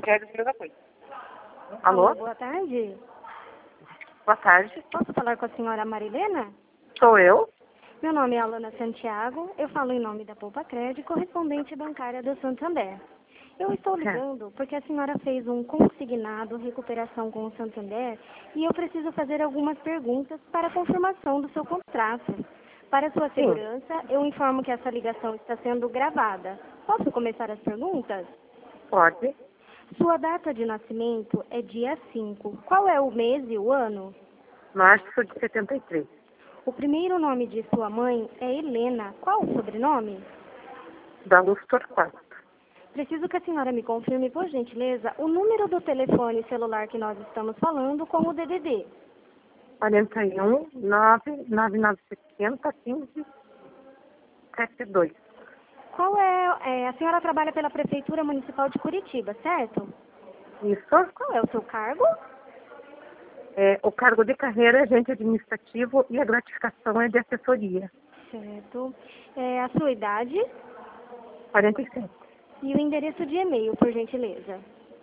Rogério, filho da coisa. Alô? Boa tarde. Boa tarde. Posso falar com a senhora Marilena? Sou eu. Meu nome é Alana Santiago. Eu falo em nome da Poupa Crédito, correspondente bancária do Santander. Eu estou ligando porque a senhora fez um consignado recuperação com o Santander e eu preciso fazer algumas perguntas para a confirmação do seu contrato. Para sua segurança, eu informo que essa ligação está sendo gravada. Posso começar as perguntas? Pode. Sua data de nascimento é dia 5. Qual é o mês e o ano? Março de 73. O primeiro nome de sua mãe é Helena. Qual o sobrenome? Da Luz Torquato. Preciso que a senhora me confirme, por gentileza, o número do telefone celular que nós estamos falando com o DDD. 41 99970 15 72. Qual a senhora trabalha pela Prefeitura Municipal de Curitiba, certo? Isso. Qual é o seu cargo? O cargo de carreira é agente administrativo e a gratificação é de assessoria. Certo. A sua idade? 47. E o endereço de e-mail, por gentileza.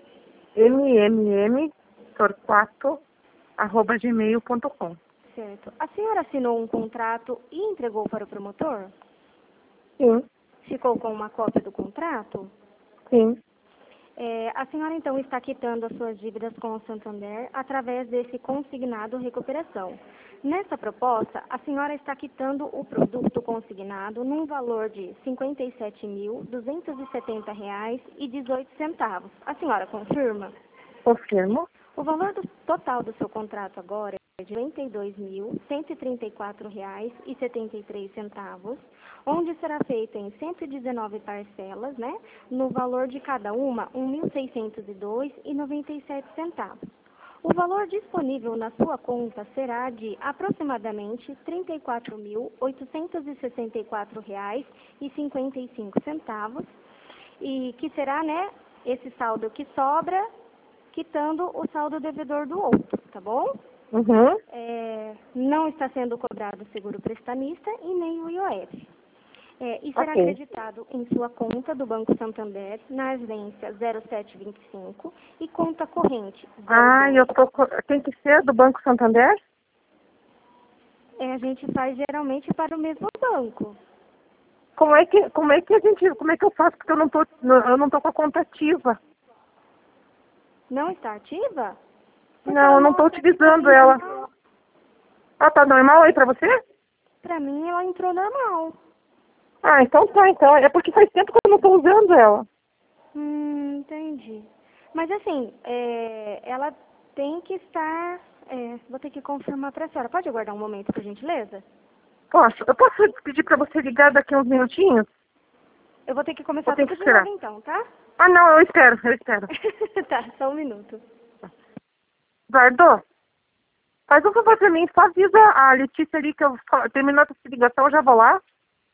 mmtorquato@gmail.com. Certo. A senhora assinou um contrato e entregou para o promotor? Sim. Ficou com uma cópia do contrato? Sim. A senhora, então, está quitando as suas dívidas com o Santander através desse consignado recuperação. Nessa proposta, a senhora está quitando o produto consignado num valor de R$ 57.270,18. A senhora confirma? Confirmo. O valor total do seu contrato agora é de R$ 92.134,73, onde será feita em 119 parcelas, né, no valor de cada uma R$ 1.602,97. O valor disponível na sua conta será de aproximadamente R$ 34.864,55, e que será, né, esse saldo que sobra, quitando o saldo devedor do outro, tá bom? Uhum. Não está sendo cobrado o seguro prestamista e nem o IOF. E será Ok. acreditado em sua conta do Banco Santander, na agência 0725 e conta corrente 02. Tem que ser do Banco Santander? A gente faz geralmente para o mesmo banco. Como é que eu faço, porque eu não tô com a conta ativa? Não está ativa? Não, eu não estou utilizando ela. Ah, tá normal aí pra você? Para mim, ela entrou normal. Ah, então tá, então. É porque faz tempo que eu não estou usando ela. Entendi. Mas assim, ela tem que estar... vou ter que confirmar para a senhora. Pode aguardar um momento, por gentileza? Posso? Eu posso pedir pra você ligar daqui a uns minutinhos? Eu vou ter que começar Ou tem tudo que de novo esperar? então, tá? Ah, não, eu espero. Tá, só um minuto. Eduardo, faz um favor pra mim, só avisa a Letícia ali que terminando essa ligação, eu já vou lá.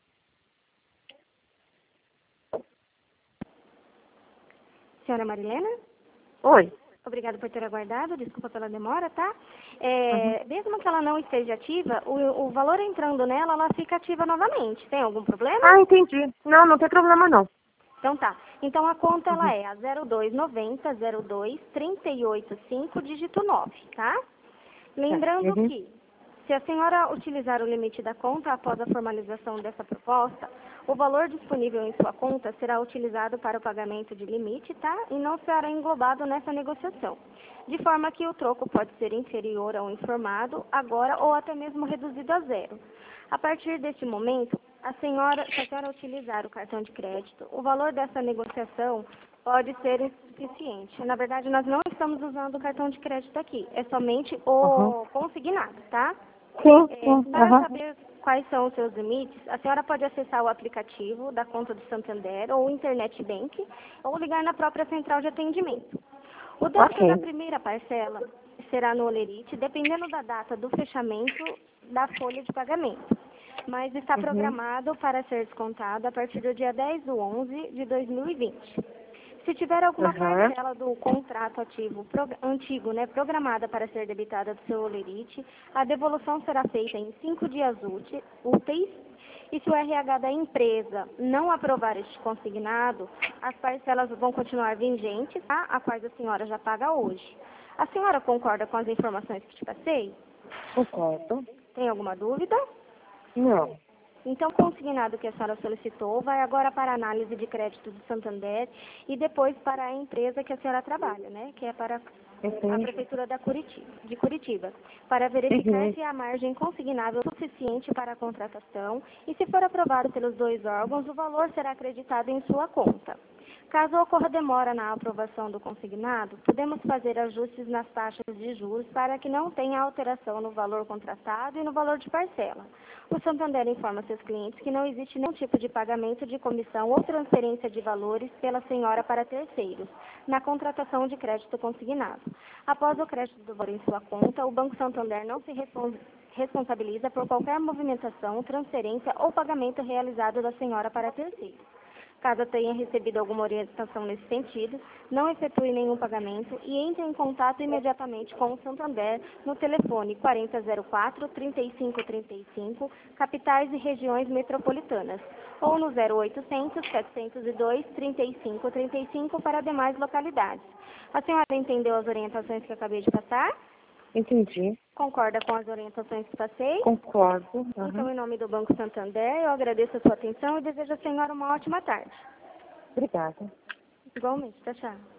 Senhora Marilena? Oi. Obrigada por ter aguardado, desculpa pela demora, tá? Uhum. Mesmo que ela não esteja ativa, o valor entrando nela, ela fica ativa novamente. Tem algum problema? Ah, entendi. Não tem problema não. Então tá. Então a conta ela Uhum. é a 0290 02 385 dígito 9, tá? Lembrando Uhum. que, se a senhora utilizar o limite da conta após a formalização dessa proposta, o valor disponível em sua conta será utilizado para o pagamento de limite, tá? E não será englobado nessa negociação. De forma que o troco pode ser inferior ao informado agora ou até mesmo reduzido a zero. A partir deste momento, se a senhora utilizar o cartão de crédito, o valor dessa negociação pode ser insuficiente. Na verdade, nós não estamos usando o cartão de crédito aqui. É somente o consignado, tá? Sim. Para saber quais são os seus limites, a senhora pode acessar o aplicativo da conta do Santander ou o Internet Bank ou ligar na própria central de atendimento. O débito da primeira parcela será no Olerite, dependendo da data do fechamento da folha de pagamento, mas está programado para ser descontado a partir do dia 10/11 de 2020. Se tiver alguma Aham. parcela do contrato antigo, né, programada para ser debitada do seu holerite, a devolução será feita em 5 dias úteis. E se o RH da empresa não aprovar este consignado, as parcelas vão continuar vigentes, tá? A quais a senhora já paga hoje. A senhora concorda com as informações que te passei? Concordo. Tem alguma dúvida? Não. Então, o consignado que a senhora solicitou vai agora para a análise de crédito do Santander e depois para a empresa que a senhora trabalha, né? Que é para a Entendi. Prefeitura de Curitiba, para verificar Uhum. se há margem consignável suficiente para a contratação e, se for aprovado pelos dois órgãos, o valor será acreditado em sua conta. Caso ocorra demora na aprovação do consignado, podemos fazer ajustes nas taxas de juros para que não tenha alteração no valor contratado e no valor de parcela. O Santander informa seus clientes que não existe nenhum tipo de pagamento de comissão ou transferência de valores pela senhora para terceiros, na contratação de crédito consignado. Após o crédito do valor em sua conta, o Banco Santander não se responsabiliza por qualquer movimentação, transferência ou pagamento realizado da senhora para terceiros. Caso tenha recebido alguma orientação nesse sentido, não efetue nenhum pagamento e entre em contato imediatamente com o Santander no telefone 4004-3535, capitais e regiões metropolitanas, ou no 0800-702-3535 para demais localidades. A senhora entendeu as orientações que acabei de passar? Entendi. Concorda com as orientações que passei? Concordo. Então, Uhum. em nome do Banco Santander, eu agradeço a sua atenção e desejo à senhora uma ótima tarde. Obrigada. Igualmente, tchau, tchau.